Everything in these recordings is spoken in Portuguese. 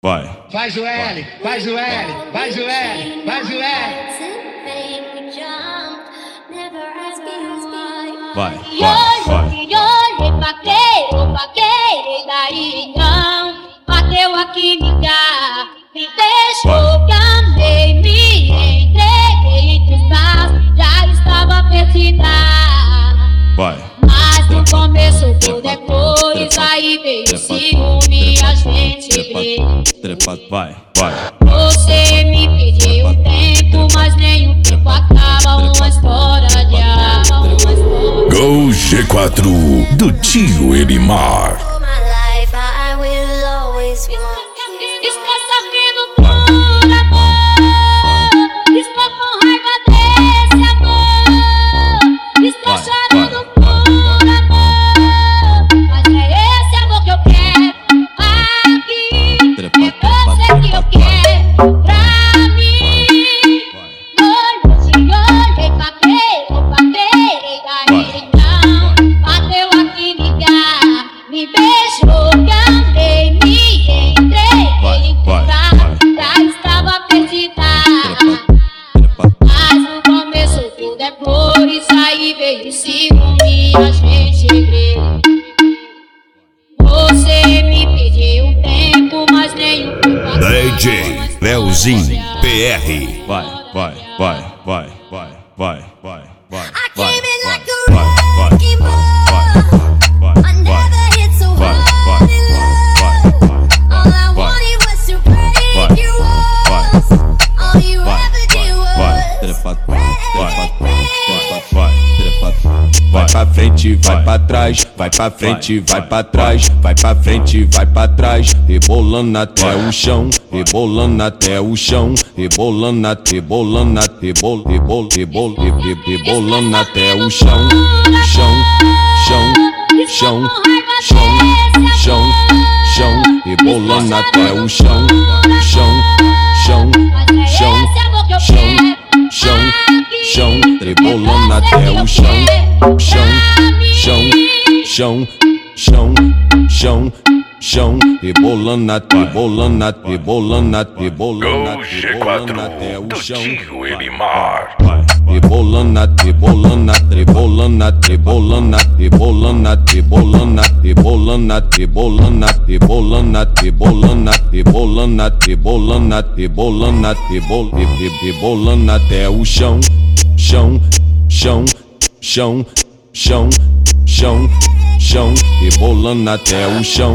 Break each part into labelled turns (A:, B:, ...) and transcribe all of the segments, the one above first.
A: Vai.
B: Faz o L, faz o L, faz o L, faz o L.
A: Vai,
C: E olhei, paquei, daí não bateu a química, me deixou que amei, me entreguei entre os braços, já estava perdida.
A: vai.
C: Mas no começo por depois, aí veio o ciúme, a gente briga.
A: Trepa, vai, vai.
C: Você me pediu um tempo, mas nenhum tempo acaba uma história de amor.
D: Go G4 do tio Elimar.
C: Estou sofrendo por amor, estou com raiva desse amor, estou chorando por amor, mas é esse amor que eu quero aqui, é você que eu quero pra mim. Olhei, paquei, daí não bateu a química, me beijou, que amei, me entreguei, já estava perdida. Mas no começo tudo é flores, aí veio o ciúme, a gente briga. Você me pediu um tempo, mas nenhum tempo acaba.
D: DJ Leozinho PR.
A: Vai, vai, vai, vai, vai, vai, vai, vai.
E: I came in like a
A: Vai, vai,
E: wrecking ball. I never hit so hard in love. All I wanted was to break your walls. All you ever did was
A: Trepa,
F: Vai pra frente, vai pra trás, vai pra frente, vai pra trás, vai pra frente, vai pra trás, rebolando até o chão, rebolando até o chão, rebolando até, rebolando até, rebolando até o chão, chão, chão, chão, chão, chão, chão, rebolando até o chão, chão, chão, chão, chão, chão, chão, rebolando até o chão, chão, chão, chão, chão, chão, chão, rebolando até, rebolando até, rebolando até, rebolando
D: Go
F: até o
D: G4
F: chão,
D: do tio Elimar.
F: rebolando até, rebolando até, rebolando até, rebolando até, rebolando até, rebolando até, rebolando até, rebolando até, rebolando até, rebolando até, rebolando até, rebolando até, rebolando até, rebolando até o chão, chão, chão, chão, chão, chão, chão, rebolando até o chão.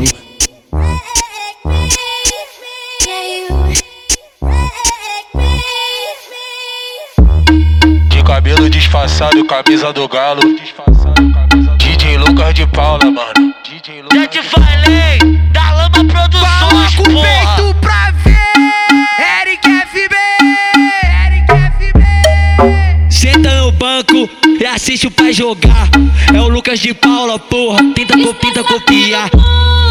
G: De cabelo disfarçado, camisa do galo. DJ Lucas de Paula, mano.
H: Já te falei, da Lama Produções,
I: com
H: porra.
I: peito pra ver, Eric FB, Eric FB.
H: Senta no banco e assiste o pai jogar. É o Lucas de Paula, porra. Tenta copiar.